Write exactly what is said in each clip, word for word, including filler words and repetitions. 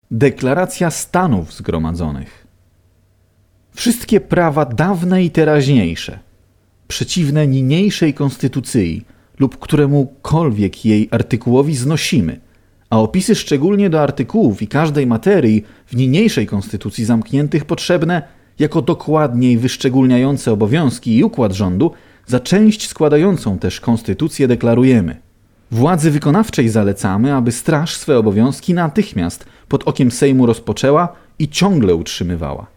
Deklaracja Stanów Zgromadzonych. Wszystkie prawa dawne i teraźniejsze, przeciwne niniejszej konstytucji lub któremukolwiek jej artykułowi znosimy, a opisy szczególnie do artykułów i każdej materii w niniejszej konstytucji zamkniętych potrzebne jako dokładniej wyszczególniające obowiązki i układ rządu, za część składającą też konstytucję deklarujemy. Władzy wykonawczej zalecamy, aby straż swe obowiązki natychmiast pod okiem Sejmu rozpoczęła i ciągle utrzymywała.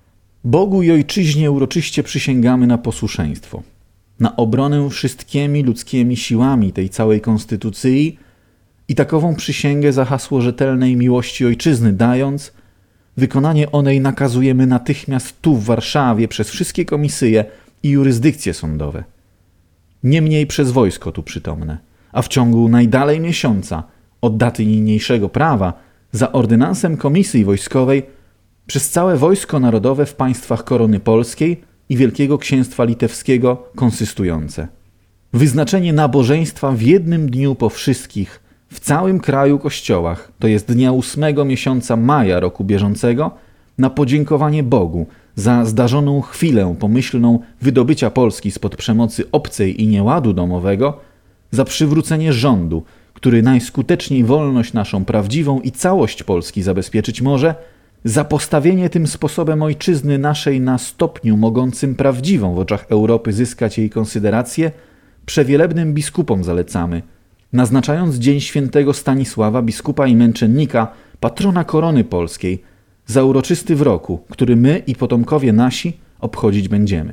Bogu i Ojczyźnie uroczyście przysięgamy na posłuszeństwo, na obronę wszystkimi ludzkimi siłami tej całej konstytucji i takową przysięgę za hasło rzetelnej miłości Ojczyzny dając, wykonanie onej nakazujemy natychmiast tu w Warszawie przez wszystkie komisyje i jurysdykcje sądowe. Niemniej przez wojsko tu przytomne, a w ciągu najdalej miesiąca od daty niniejszego prawa za ordynansem Komisji Wojskowej przez całe Wojsko Narodowe w państwach Korony Polskiej i Wielkiego Księstwa Litewskiego konsystujące. Wyznaczenie nabożeństwa w jednym dniu po wszystkich w całym kraju kościołach, to jest dnia ósmego miesiąca maja roku bieżącego, na podziękowanie Bogu za zdarzoną chwilę pomyślną wydobycia Polski spod przemocy obcej i nieładu domowego, za przywrócenie rządu, który najskuteczniej wolność naszą prawdziwą i całość Polski zabezpieczyć może, za postawienie tym sposobem ojczyzny naszej na stopniu mogącym prawdziwą w oczach Europy zyskać jej konsyderację, przewielebnym biskupom zalecamy, naznaczając dzień świętego Stanisława, biskupa i męczennika, patrona korony polskiej, za uroczysty w roku, który my i potomkowie nasi obchodzić będziemy.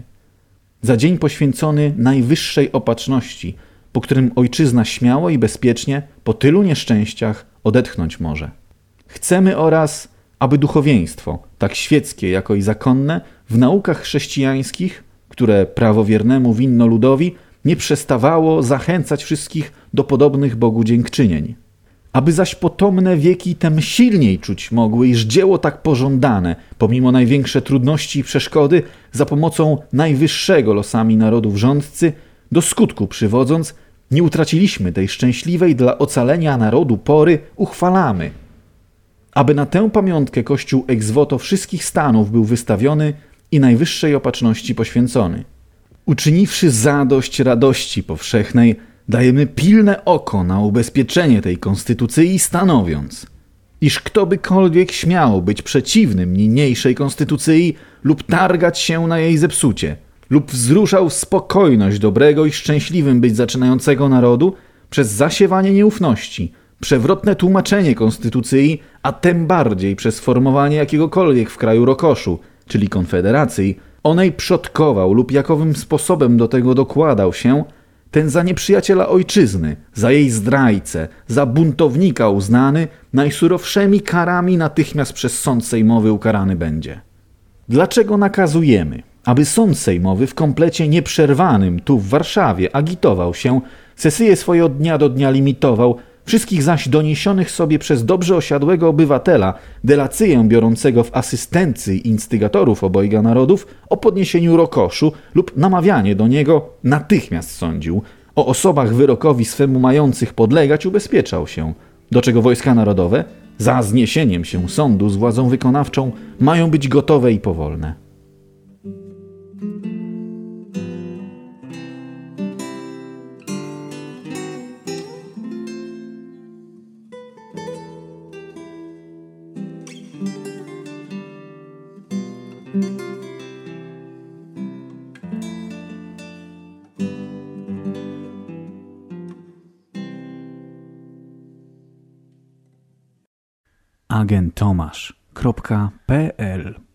Za dzień poświęcony najwyższej opatrzności, po którym ojczyzna śmiało i bezpiecznie po tylu nieszczęściach odetchnąć może. Chcemy oraz, aby duchowieństwo, tak świeckie jako i zakonne, w naukach chrześcijańskich, które prawowiernemu winno ludowi, nie przestawało zachęcać wszystkich do podobnych Bogu dziękczynień. Aby zaś potomne wieki tem silniej czuć mogły, iż dzieło tak pożądane, pomimo największe trudności i przeszkody, za pomocą najwyższego losami narodów rządcy, do skutku przywodząc, nie utraciliśmy tej szczęśliwej dla ocalenia narodu pory, uchwalamy. Aby na tę pamiątkę Kościół ex voto wszystkich stanów był wystawiony i najwyższej opatrzności poświęcony. Uczyniwszy zadość radości powszechnej, dajemy pilne oko na ubezpieczenie tej konstytucji, stanowiąc, iż ktobykolwiek śmiał być przeciwnym niniejszej konstytucji lub targać się na jej zepsucie, lub wzruszał spokojność dobrego i szczęśliwym być zaczynającego narodu przez zasiewanie nieufności, przewrotne tłumaczenie konstytucji, a tem bardziej przez formowanie jakiegokolwiek w kraju rokoszu, czyli konfederacji, onej przodkował lub jakowym sposobem do tego dokładał się, ten za nieprzyjaciela ojczyzny, za jej zdrajcę, za buntownika uznany, najsurowszymi karami natychmiast przez sąd sejmowy ukarany będzie. Dlaczego nakazujemy, aby sąd sejmowy w komplecie nieprzerwanym tu w Warszawie agitował się, sesyje swoje od dnia do dnia limitował, wszystkich zaś doniesionych sobie przez dobrze osiadłego obywatela, delacyję biorącego w asystencji instygatorów obojga narodów o podniesieniu rokoszu lub namawianie do niego natychmiast sądził, o osobach wyrokowi swemu mających podlegać ubezpieczał się, do czego wojska narodowe, za zniesieniem się sądu z władzą wykonawczą, mają być gotowe i powolne. agent tomasz kropka p l